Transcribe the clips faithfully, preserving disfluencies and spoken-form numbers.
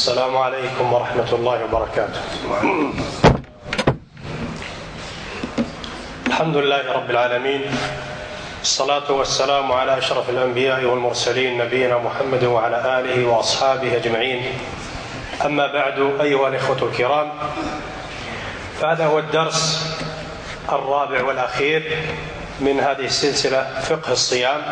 السلام عليكم ورحمة الله وبركاته. الحمد لله رب العالمين، الصلاة والسلام على أشرف الأنبياء والمرسلين نبينا محمد وعلى آله وأصحابه أجمعين. أما بعد، أيها الإخوة الكرام، فهذا هو الدرس الرابع والأخير من هذه السلسلة فقه الصيام،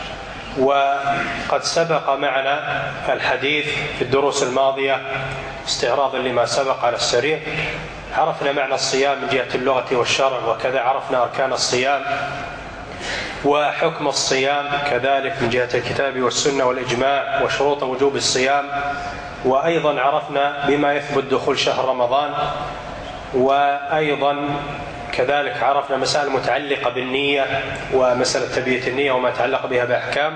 وقد سبق معنا الحديث في الدروس الماضية استعراضا لما سبق على السريع. عرفنا معنى الصيام من جهة اللغة والشرع، وكذا عرفنا أركان الصيام وحكم الصيام كذلك من جهة الكتاب والسنة والإجماع وشروط وجوب الصيام، وأيضا عرفنا بما يثبت دخول شهر رمضان، وأيضا كذلك عرفنا مسائل متعلقة بالنية ومسألة تبية النية وما تعلق بها بأحكام،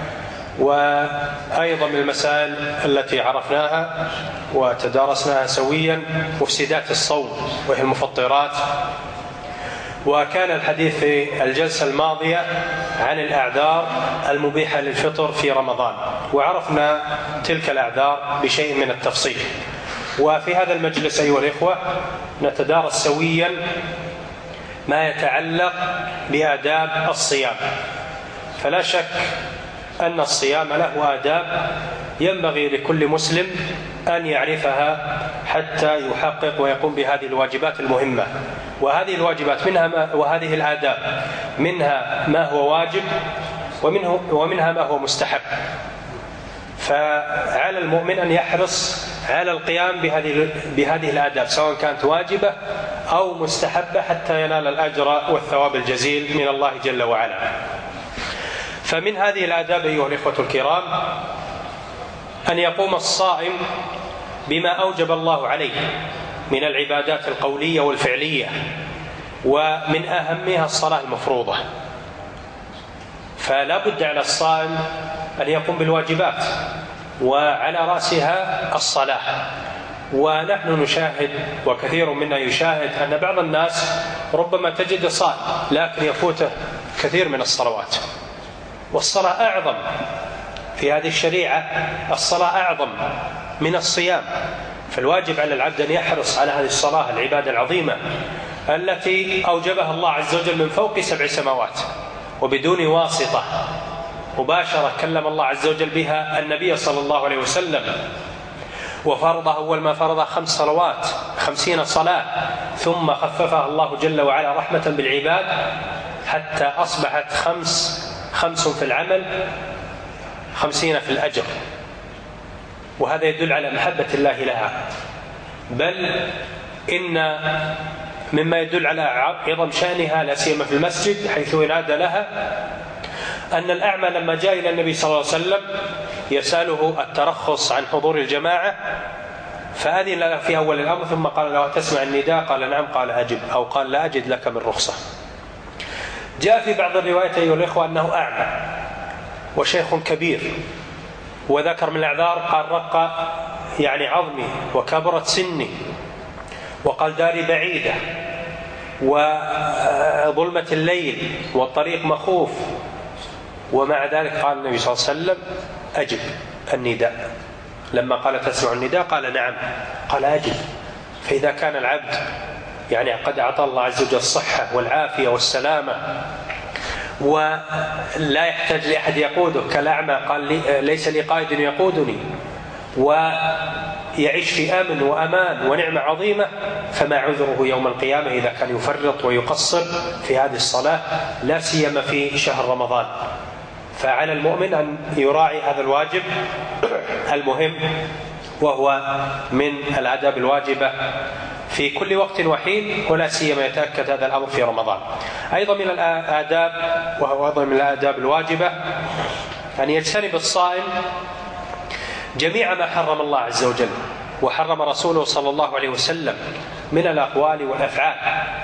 وأيضا من المسائل التي عرفناها وتدارسناها سويا مفسدات الصوم وهي المفطرات. وكان الحديث في الجلسة الماضية عن الأعذار المبيحة للفطر في رمضان، وعرفنا تلك الأعذار بشيء من التفصيل. وفي هذا المجلس أيها الإخوة نتدارس سويا ما يتعلق بآداب الصيام. فلا شك أن الصيام له آداب ينبغي لكل مسلم أن يعرفها حتى يحقق ويقوم بهذه الواجبات المهمة. وهذه الواجبات منها ما وهذه الآداب منها ما هو واجب ومنه ومنها ما هو مستحب. فعلى المؤمن أن يحرص على القيام بهذه بهذه الآداب سواء كانت واجبة أو مستحبة حتى ينال الأجر والثواب الجزيل من الله جل وعلا. فمن هذه الآداب أيها الإخوة الكرام أن يقوم الصائم بما أوجب الله عليه من العبادات القولية والفعلية، ومن أهمها الصلاة المفروضة. فلا بد على الصائم أن يقوم بالواجبات، وعلى رأسها الصلاة. ونحن نشاهد وكثير منا يشاهد أن بعض الناس ربما تجد صائم لكن يفوته كثير من الصلوات، والصلاة أعظم في هذه الشريعة، الصلاة أعظم من الصيام. فالواجب على العبد أن يحرص على هذه الصلاة العبادة العظيمة التي أوجبها الله عز وجل من فوق سبع سماوات وبدون واسطة، مباشرة كلم الله عز وجل بها النبي صلى الله عليه وسلم، وفرضها أول ما فرض خمس صلوات خمسين صلاة، ثم خففها الله جل وعلا رحمة بالعباد حتى أصبحت خمس خمس في العمل خمسين في الأجر. وهذا يدل على محبة الله لها، بل إن مما يدل على عظم شأنها لا سيما في المسجد حيث ينادى لها أن الأعمى لما جاء إلى النبي صلى الله عليه وسلم يسأله الترخص عن حضور الجماعة فأذن له في أول الأمر، ثم قال له تسمع النداء؟ قال نعم. قال أجب، أو قال لا أجد لك من رخصة. جاء في بعض الروايات أيها الإخوة أنه أعمى وشيخ كبير، وذكر من الأعذار قال رق يعني عظمي وكبرت سني، وقال داري بعيدة وظلمة الليل والطريق مخوف، ومع ذلك قال النبي صلى الله عليه وسلم أجب النداء. لما قال تسمع النداء قال نعم، قال أجب. فإذا كان العبد يعني قد أعطى الله عز وجل الصحة والعافية والسلامة ولا يحتاج لأحد يقوده كالأعمى، قال لي ليس لي قائد يقودني، ويعيش في أمن وأمان ونعمة عظيمة، فما عذره يوم القيامة إذا كان يفرط ويقصر في هذه الصلاة لا سيما في شهر رمضان. فعلى المؤمن أن يراعي هذا الواجب المهم، وهو من الآداب الواجبة في كل وقت وحين، ولا سيما يتأكد هذا الأمر في رمضان. أيضا من الآداب وهو أيضا من الآداب الواجبة أن يجتنب الصائم جميع ما حرم الله عز وجل وحرم رسوله صلى الله عليه وسلم من الأقوال والأفعال،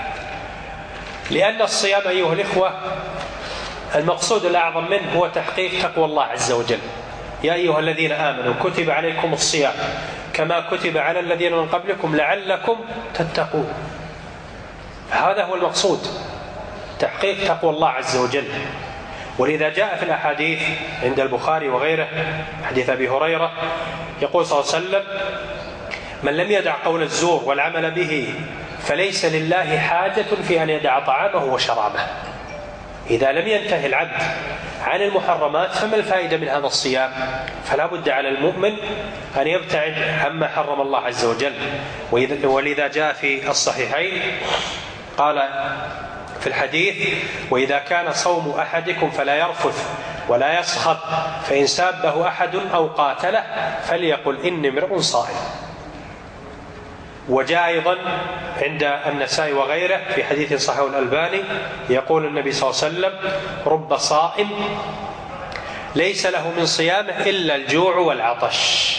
لأن الصيام أيها الإخوة المقصود الأعظم منه هو تحقيق تقوى الله عز وجل. يا أيها الذين آمنوا كتب عليكم الصيام كما كتب على الذين من قبلكم لعلكم تتقون. هذا هو المقصود، تحقيق تقوى الله عز وجل. ولذا جاء في الأحاديث عند البخاري وغيره حديث أبي هريرة يقول صلى الله عليه وسلم: من لم يدع قول الزور والعمل به فليس لله حاجة في أن يدع طعامه وشرابه. إذا لم ينتهي العبد عن المحرمات فما الفائدة من هذا الصيام؟ فلا بد على المؤمن أن يبتعد عما حرم الله عز وجل. ولذا جاء في الصحيحين قال في الحديث: وإذا كان صوم أحدكم فلا يرفث ولا يصخب، فإن سابه أحد أو قاتله فليقل إني امرؤ صائم. وجاء أيضا عند النسائي وغيره في حديث صحيح الألباني يقول النبي صلى الله عليه وسلم: رب صائم ليس له من صيامه إلا الجوع والعطش.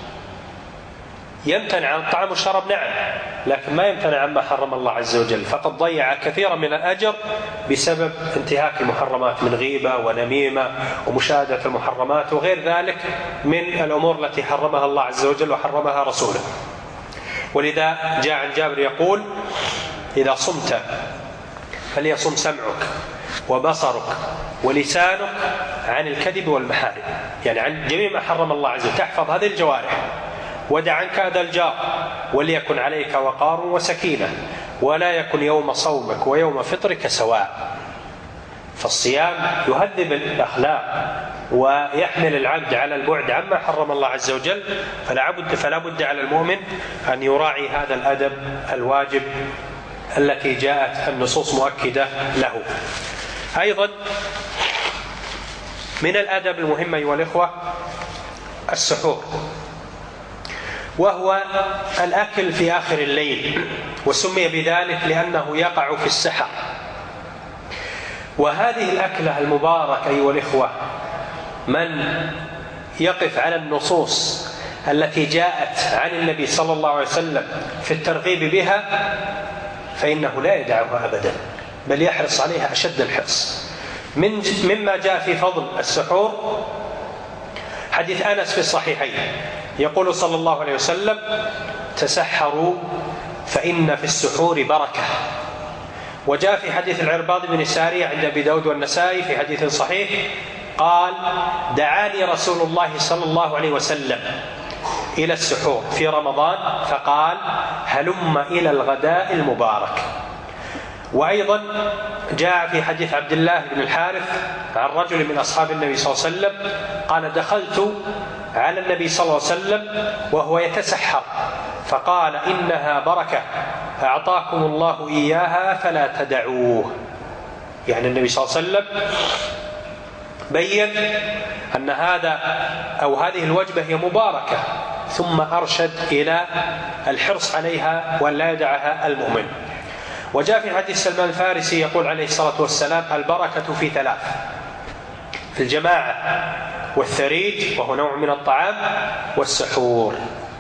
يمتنع عن الطعام والشراب نعم، لكن ما يمتنع عما حرم الله عز وجل، فقد ضيع كثيرا من الأجر بسبب انتهاك المحرمات من غيبة ونميمة ومشاهدة المحرمات وغير ذلك من الأمور التي حرمها الله عز وجل وحرمها رسوله. ولذا جاء عن جابر يقول: إذا صمت فليصم سمعك وبصرك ولسانك عن الكذب والمحارم، يعني عن جميع ما حرم الله عز وجل، تحفظ هذه الجوارح. ودع عنك هذا الجار وليكن عليك وقار وسكينة، ولا يكن يوم صومك ويوم فطرك سواء. فالصيام يهذب الأخلاق ويحمل العبد على البعد عما حرم الله عز وجل، فلا بد فلا بد على المؤمن أن يراعي هذا الأدب الواجب التي جاءت النصوص مؤكدة له. أيضا من الأدب المهم أيها الإخوة السحور، وهو الأكل في آخر الليل، وسمي بذلك لأنه يقع في السحر. وهذه الأكلة المباركة أيها الإخوة من يقف على النصوص التي جاءت عن النبي صلى الله عليه وسلم في الترغيب بها فإنه لا يدعها أبدا، بل يحرص عليها أشد الحرص. من مما جاء في فضل السحور حديث أنس في الصحيحين يقول صلى الله عليه وسلم: تسحروا فإن في السحور بركة. وجاء في حديث العرباض بن سارية عند أبي داود والنسائي في حديث صحيح قال: دعاني رسول الله صلى الله عليه وسلم إلى السحور في رمضان فقال: هلم إلى الغداء المبارك. وأيضا جاء في حديث عبد الله بن الحارث عن رجل من أصحاب النبي صلى الله عليه وسلم قال: دخلت على النبي صلى الله عليه وسلم وهو يتسحر فقال: إنها بركة أعطاكم الله إياها فلا تدعوه. يعني النبي صلى الله عليه وسلم بين أن هذا أو هذه الوجبة هي مباركة، ثم أرشد إلى الحرص عليها وأن لا يدعها المؤمن. وجاء في حديث سلمان الفارسي يقول عليه الصلاة والسلام: البركة في ثلاث: في الجماعة والثريد وهو نوع من الطعام والسحور.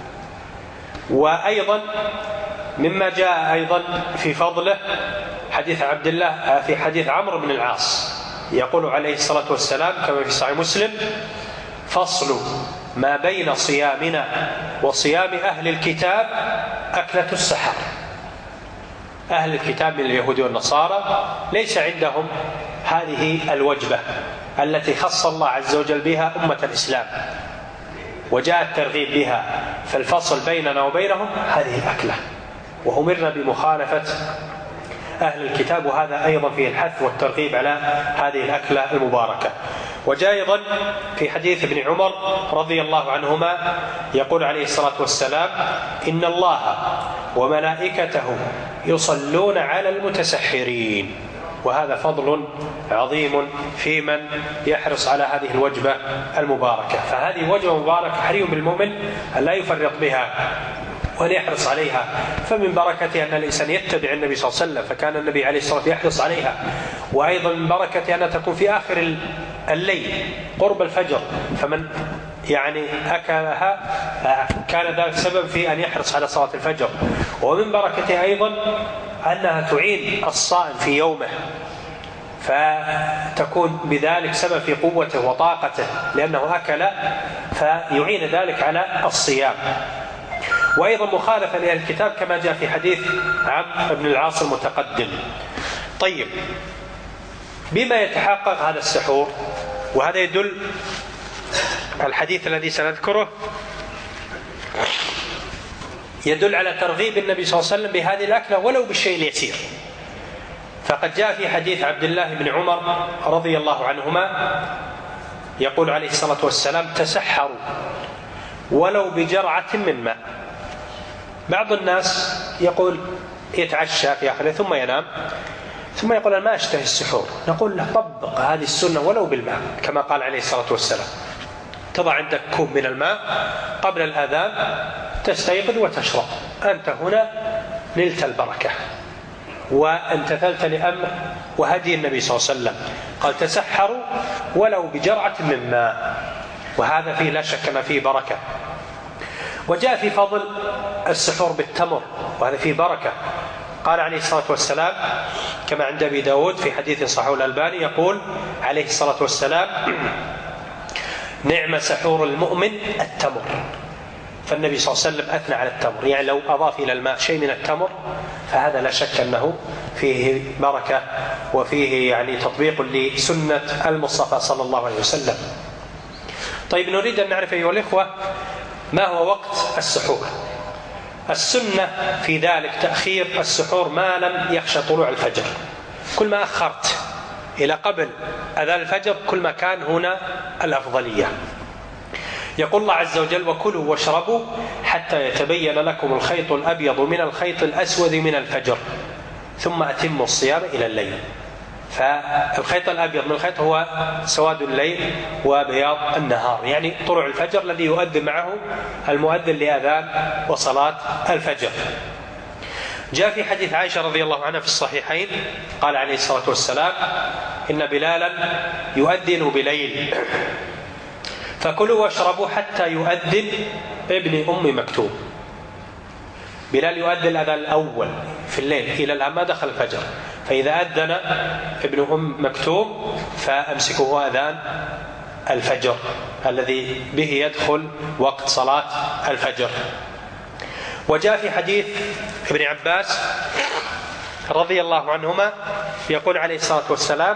وأيضا مما جاء أيضا في فضله حديث عبد الله في حديث عمرو بن العاص يقول عليه الصلاة والسلام كما في صحيح مسلم: فصل ما بين صيامنا وصيام أهل الكتاب أكلة السحر. أهل الكتاب من اليهود والنصارى ليس عندهم هذه الوجبة التي خص الله عز وجل بها أمة الإسلام وجاء الترغيب بها، فالفصل بيننا وبينهم هذه الأكلة، وأمرنا بمخالفة أهل الكتاب، وهذا أيضا فيه الحث والترغيب على هذه الأكلة المباركة. وجاء أيضا في حديث ابن عمر رضي الله عنهما يقول عليه الصلاة والسلام: إن الله وملائكته يصلون على المتسحرين. وهذا فضل عظيم في من يحرص على هذه الوجبة المباركة. فهذه وجبة مباركة حري بالمؤمن أن لا يفرط بها وأن يحرص عليها. فمن بركة أن الإنسان يتبع النبي صلى الله عليه وسلم، فكان النبي عليه الصلاة والسلام يحرص عليها. وأيضا من بركة أن تكون في آخر الليل قرب الفجر، فمن يعني أكلها كان ذلك سبب في أن يحرص على صلاة الفجر. ومن بركته أيضا أنها تعين الصائم في يومه، فتكون بذلك سبب في قوته وطاقته لأنه أكل، فيعين ذلك على الصيام. وأيضا مخالفة لأهل الكتاب كما جاء في حديث عمرو بن العاص المتقدم. طيب، بما يتحقق هذا السحور؟ وهذا يدل الحديث الذي سنذكره يدل على ترغيب النبي صلى الله عليه وسلم بهذه الأكلة ولو بالشيء اليسير. فقد جاء في حديث عبد الله بن عمر رضي الله عنهما يقول عليه الصلاة والسلام: تسحروا ولو بجرعة من ماء. بعض الناس يقول يتعشى في آخره ثم ينام ثم يقول أنا ما أشتهي السحور. نقول له: طبق هذه السنة ولو بالماء كما قال عليه الصلاة والسلام. تضع عندك كوب من الماء قبل الأذان، تستيقظ وتشرب، أنت هنا نلت البركة وامتثلت لأمر وهدي النبي صلى الله عليه وسلم. قال: تسحروا ولو بجرعة من ماء، وهذا فيه لا شك ما فيه بركة. وجاء في فضل السحور بالتمر، وهذا فيه بركة. قال عليه الصلاة والسلام كما عند أبي داود في حديث صحيح الألباني، يقول عليه الصلاة والسلام: نعم سحور المؤمن التمر. فالنبي صلى الله عليه وسلم أثنى على التمر، يعني لو أضاف إلى الماء شيء من التمر فهذا لا شك أنه فيه بركة وفيه يعني تطبيق لسنة المصطفى صلى الله عليه وسلم. طيب، نريد أن نعرف أيها الإخوة ما هو وقت السحور. السنة في ذلك تأخير السحور ما لم يخشى طلوع الفجر. كل ما أخرت إلى قبل أذان الفجر كل ما كان هنا الأفضلية. يقول الله عز وجل: وكلوا واشربوا حتى يتبين لكم الخيط الأبيض من الخيط الأسود من الفجر ثم أتموا الصيام إلى الليل. فالخيط الأبيض من الخيط هو سواد الليل وبياض النهار، يعني طلوع الفجر الذي يؤذن معه المؤذن لأذان وصلاة الفجر. جاء في حديث عائشة رضي الله عنها في الصحيحين قال عليه الصلاة والسلام: إن بلالا يؤذن بليل فكلوا واشربوا حتى يؤذن ابن أم مكتوم. بلال يؤذن الأذان الأول في الليل إلى الآن ما دخل الفجر، فإذا أذن ابن أم مكتوم فأمسكه أذان الفجر الذي به يدخل وقت صلاة الفجر. وجاء في حديث ابن عباس رضي الله عنهما يقول عليه الصلاة والسلام: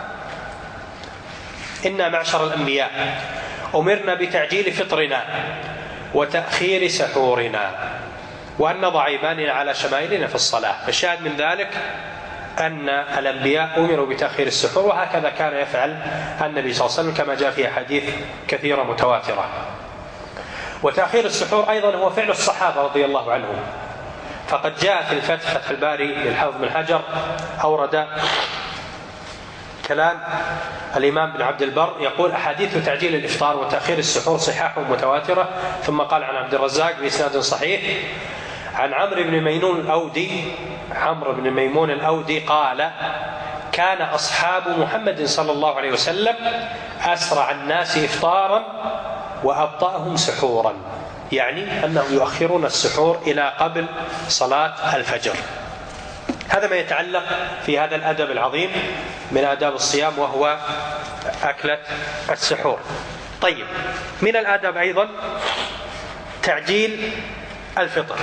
إنا معشر الأنبياء أمرنا بتعجيل فطرنا وتأخير سحورنا وأن نضع أيماننا على شمائلنا في الصلاة. الشاهد من ذلك أن الأنبياء أمروا بتأخير السحور، وهكذا كان يفعل النبي صلى الله عليه وسلم كما جاء في أحاديث كثيرة متواترة. وتأخير السحور أيضا هو فعل الصحابة رضي الله عنهم، فقد جاء في الفتح فتح الباري للحافظ بن حجر أورد كلام الإمام بن عبد البر يقول: أحاديث تعجيل الإفطار وتأخير السحور صحاح متواترة. ثم قال عن عبد الرزاق بإسناد صحيح عن عمرو بن ميمون الأودي عمرو بن ميمون الأودي قال: كان أصحاب محمد صلى الله عليه وسلم أسرع الناس إفطارا وأبطأهم سحورا، يعني أنهم يؤخرون السحور إلى قبل صلاة الفجر. هذا ما يتعلق في هذا الأدب العظيم من آداب الصيام وهو أكلة السحور. طيب، من الآداب أيضا تعجيل الفطر،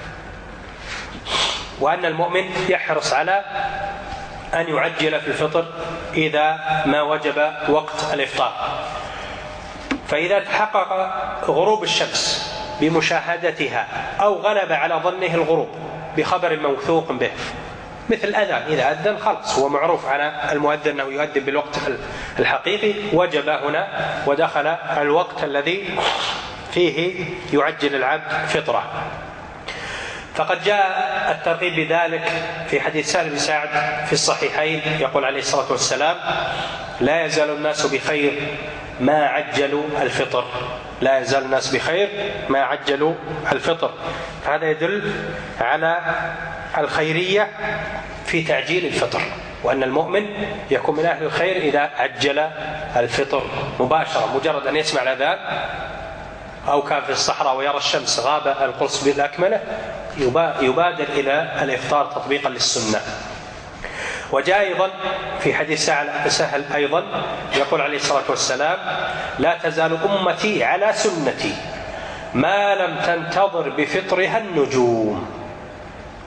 وأن المؤمن يحرص على أن يعجل في الفطر إذا ما وجب وقت الإفطار. فإذا تحقق غروب الشمس بمشاهدتها أو غلب على ظنه الغروب بخبر موثوق به مثل الأذان، إذا أذن خلص هو معروف على المؤذن أنه يؤذن بالوقت الحقيقي، وجب هنا ودخل الوقت الذي فيه يعجل العبد فطره. فقد جاء الترغيب بذلك في حديث سهل بن سعد في الصحيحين يقول عليه الصلاة والسلام: لا يزال الناس بخير ما عجلوا الفطر. لا يزال الناس بخير ما عجلوا الفطر. هذا يدل على الخيرية في تعجيل الفطر، وأن المؤمن يكون من أهل الخير إذا عجل الفطر مباشرة. مجرد أن يسمع الأذان أو كان في الصحراء ويرى الشمس غاب القرص بالأكمله يبادر إلى الإفطار تطبيقا للسنة. وجاء أيضا في حديث سهل أيضا يقول عليه الصلاة والسلام: لا تزال أمتي على سنتي ما لم تنتظر بفطرها النجوم.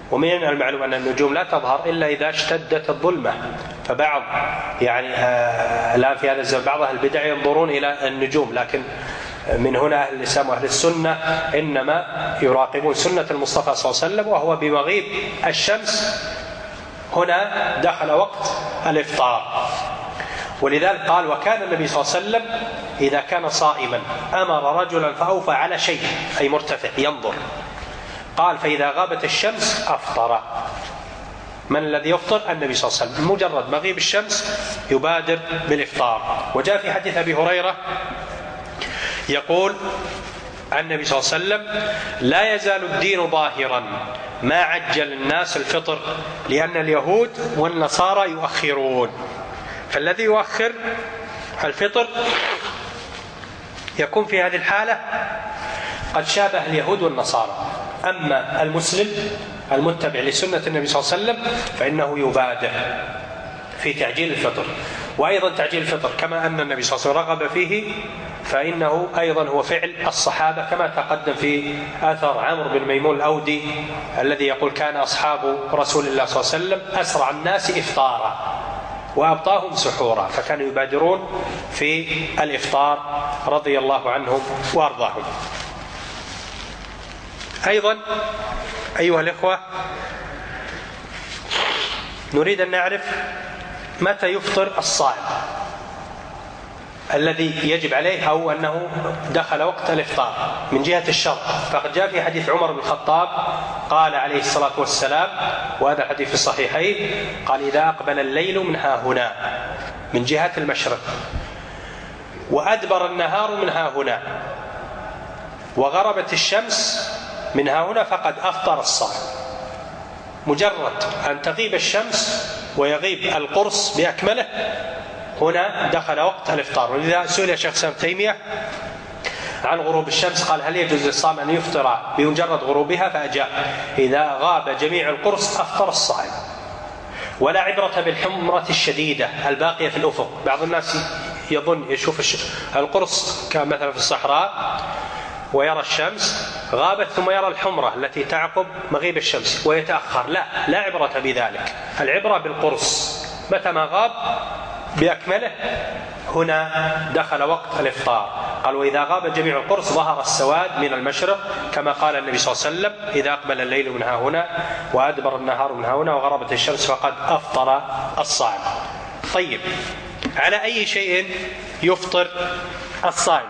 ومن المعلوم أن النجوم لا تظهر إلا إذا اشتدت الظلمة. فبعض يعني الآن في هذا الزمن بعض أهل البدع ينظرون إلى النجوم، لكن من هنا أهل الإسلام وأهل السنة إنما يراقبون سنة المصطفى صلى الله عليه وسلم، وهو بمغيب الشمس هنا دخل وقت الإفطار. ولذلك قال: وكان النبي صلى الله عليه وسلم إذا كان صائما أمر رجلا فأوفى على شيء، أي مرتفع ينظر، قال: فإذا غابت الشمس أفطر. من الذي يفطر؟ النبي صلى الله عليه وسلم، مجرد مغيب الشمس يبادر بالإفطار. وجاء في حديث أبي هريرة يقول النبي صلى الله عليه وسلم: لا يزال الدين ظاهرا ما عجل الناس الفطر، لأن اليهود والنصارى يؤخرون. فالذي يؤخر الفطر يكون في هذه الحالة قد شابه اليهود والنصارى. أما المسلم المتبع لسنة النبي صلى الله عليه وسلم فإنه يبادر في تعجيل الفطر. وأيضا تعجيل الفطر كما أن النبي صلى الله عليه وسلم رغب فيه، فإنه أيضا هو فعل الصحابة، كما تقدم في آثار عمرو بن ميمون الأودي الذي يقول: كان أصحاب رسول الله صلى الله عليه وسلم أسرع الناس إفطارا وأبطاهم سحورا، فكانوا يبادرون في الإفطار رضي الله عنهم وأرضاهم. أيضا أيها الإخوة، نريد أن نعرف متى يفطر الصائم الذي يجب عليه أو أنه دخل وقت الإفطار من جهة الشرط. فقد جاء في حديث عمر بن الخطاب قال عليه الصلاة والسلام، وهذا الحديث في الصحيحين، قال: إذا أقبل الليل من ها هنا من جهة المشرق، وأدبر النهار من ها هنا، وغربت الشمس من ها هنا، فقد أفطر الصائم. مجرد أن تغيب الشمس ويغيب القرص بأكمله هنا دخل وقت الإفطار. ولذا سئل الشيخ الإسلام ابن تيمية عن غروب الشمس، قال: هل يجوز للصائم أن يفطر بمجرد غروبها؟ فأجاب: إذا غاب جميع القرص أفطر الصائم. ولا عبرة بالحمرة الشديدة الباقية في الأفق. بعض الناس يظن يشوف القرص كمثلا في الصحراء ويرى الشمس غابت ثم يرى الحمرة التي تعقب مغيب الشمس ويتأخر. لا لا عبرة بذلك، العبرة بالقرص، متى ما غاب بأكمله هنا دخل وقت الإفطار. قال: وإذا غاب جميع القرص ظهر السواد من المشرق، كما قال النبي صلى الله عليه وسلم: إذا أقبل الليل من ها هنا وأدبر النهار من ها هنا وغربت الشمس فقد أفطر الصائم. طيب، على أي شيء يفطر الصائم؟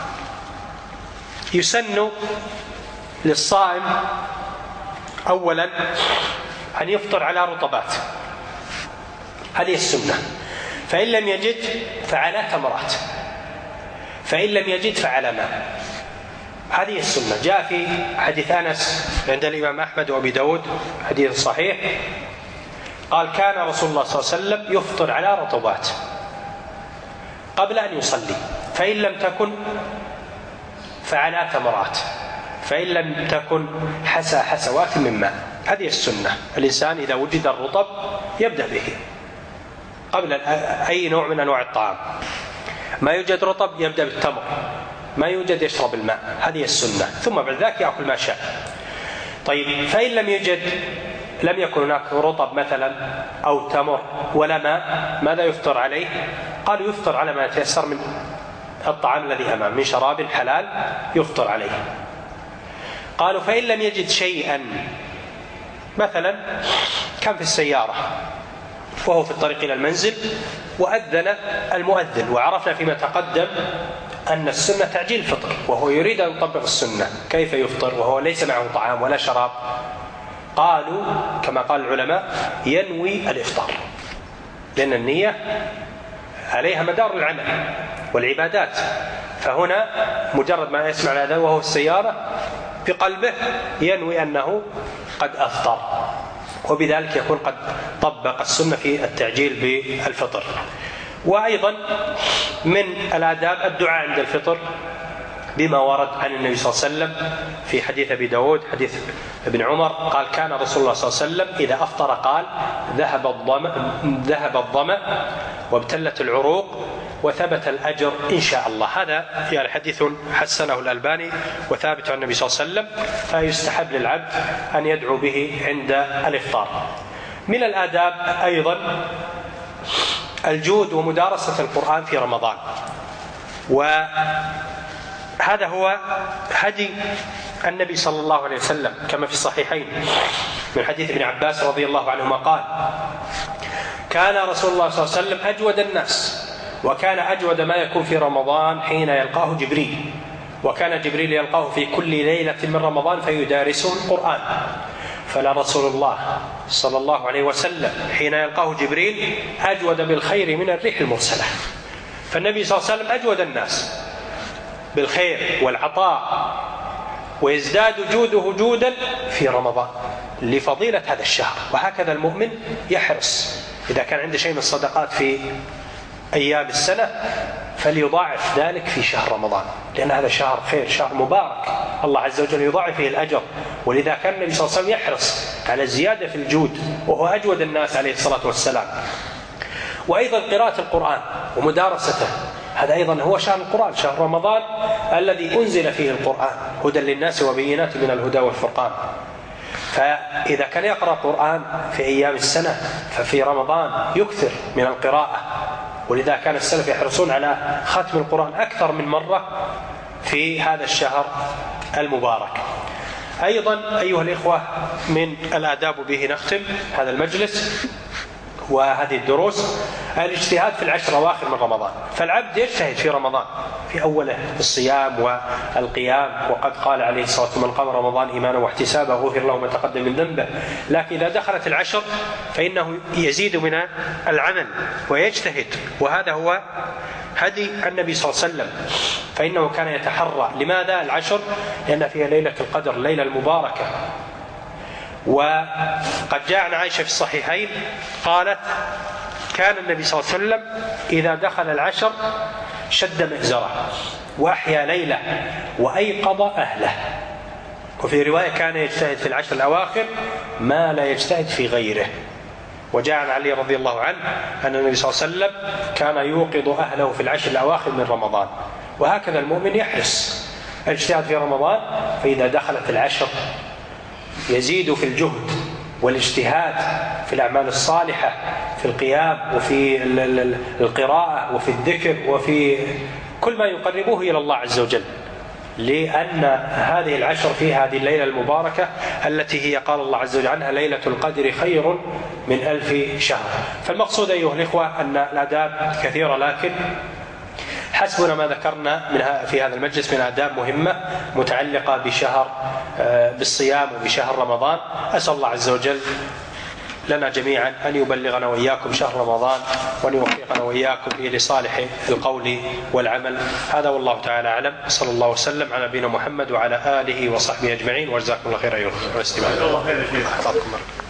يسن للصائم أولا أن يفطر على رطبات، هذه السنة. فإن لم يجد فعلى تمرات، فإن لم يجد فعلى ماء، هذه السنة. جاء في حديث أنس عند الإمام أحمد وأبي داود حديث صحيح، قال: كان رسول الله صلى الله عليه وسلم يفطر على رطبات قبل أن يصلي، فإن لم تكن فعلى تمرات، فإن لم تكن حسى حسوات من ماء. هذه السنة. الإنسان إذا وجد الرطب يبدأ به قبل أي نوع من أنواع الطعام. ما يوجد رطب يبدأ بالتمر، ما يوجد يشرب الماء، هذه السنة. ثم بعد ذلك يأكل ما شاء. طيب، فإن لم يوجد، لم يكن هناك رطب مثلا أو تمر ولا ماء، ماذا يفطر عليه؟ قالوا: يفطر على ما يتيسر من الطعام الذي أمام من شراب حلال يفطر عليه. قالوا: فإن لم يجد شيئا، مثلا كان في السيارة وهو في الطريق إلى المنزل وأذن المؤذن، وعرفنا فيما تقدم أن السنة تعجيل الفطر، وهو يريد أن يطبق السنة، كيف يفطر وهو ليس معه طعام ولا شراب؟ قالوا كما قال العلماء: ينوي الإفطار، لأن النية عليها مدار العمل والعبادات. فهنا مجرد ما يسمع الأذان وهو في السيارة بقلبه ينوي أنه قد أفطر، وبذلك يكون قد طبق السنة في التعجيل بالفطر. وأيضا من الآداب الدعاء عند الفطر بما ورد عن النبي صلى الله عليه وسلم في حديث أبي داود حديث ابن عمر، قال: كان رسول الله صلى الله عليه وسلم إذا أفطر قال: ذهب الظمأ ذهب الظمأ وابتلت العروق وثبت الأجر إن شاء الله. هذا يعني حديث حسنه الألباني وثابت عن النبي صلى الله عليه وسلم، فيستحب للعبد أن يدعو به عند الإفطار. من الآداب أيضا الجود ومدارسة القرآن في رمضان، وهذا هو هدي النبي صلى الله عليه وسلم كما في الصحيحين من حديث ابن عباس رضي الله عنهما قال: كان رسول الله صلى الله عليه وسلم أجود الناس، وكان أجود ما يكون في رمضان حين يلقاه جبريل، وكان جبريل يلقاه في كل ليلة من رمضان فيدارسه القرآن. فلرسول الله صلى الله عليه وسلم حين يلقاه جبريل أجود بالخير من الريح المرسلة. فالنبي صلى الله عليه وسلم أجود الناس بالخير والعطاء، ويزداد جوده جودا في رمضان لفضيلة هذا الشهر. وهكذا المؤمن يحرص إذا كان عنده شيء من الصدقات في أيام السنة فليضاعف ذلك في شهر رمضان، لأن هذا شهر خير، شهر مبارك، الله عز وجل يضاعف فيه الأجر. ولذا كان النبي صلى الله عليه وسلم يحرص على الزيادة في الجود، وهو أجود الناس عليه الصلاة والسلام. وأيضا قراءة القرآن ومدارسته، هذا أيضا هو شهر القرآن، شهر رمضان الذي أنزل فيه القرآن هدى للناس وبينات من الهدى والفرقان. فإذا كان يقرأ القرآن في أيام السنة ففي رمضان يكثر من القراءة، ولذا كان السلف يحرصون على ختم القرآن أكثر من مرة في هذا الشهر المبارك. أيضا أيها الإخوة من الآداب به نختم هذا المجلس وهذه الدروس الاجتهاد في العشر أواخر من رمضان. فالعبد يجتهد في رمضان في أوله الصيام والقيام، وقد قال عليه الصلاة والسلام: من قام رمضان إيمانا واحتسابا غفر له ما تقدم من ذنبه. لكن إذا دخلت العشر فإنه يزيد من العمل ويجتهد، وهذا هو هدي النبي صلى الله عليه وسلم، فإنه كان يتحرى. لماذا العشر؟ لأن فيها ليلة القدر، الليلة المباركة. وقد جاء عن عائشة في الصحيحين قالت: كان النبي صلى الله عليه وسلم إذا دخل العشر شد مئزره وأحيا ليله وأيقظ أهله. وفي رواية كان يجتهد في العشر الأواخر ما لا يجتهد في غيره. وجاء عن علي رضي الله عنه أن النبي صلى الله عليه وسلم كان يوقظ أهله في العشر الأواخر من رمضان. وهكذا المؤمن يحرص الاجتهاد في رمضان، فإذا دخلت العشر يزيد في الجهد والاجتهاد في الأعمال الصالحة، في القيام وفي القراءة وفي الذكر وفي كل ما يقربه إلى الله عز وجل، لأن هذه العشر في هذه الليلة المباركة التي هي قال الله عز وجل عنها: ليلة القدر خير من ألف شهر. فالمقصود أيها الإخوة أن الآداب كثيرة، لكن حسبنا ما ذكرنا منها في هذا المجلس من آداب مهمة متعلقة بشهر بالصيام وبشهر رمضان. أسأل الله عز وجل لنا جميعا أن يبلغنا وإياكم شهر رمضان، وأن يوفقنا وإياكم فيه لصالح القول والعمل. هذا والله تعالى أعلم. صلى الله وسلم على نبينا محمد وعلى آله وصحبه أجمعين، وجزاكم الله خيرا أيها الاستماع.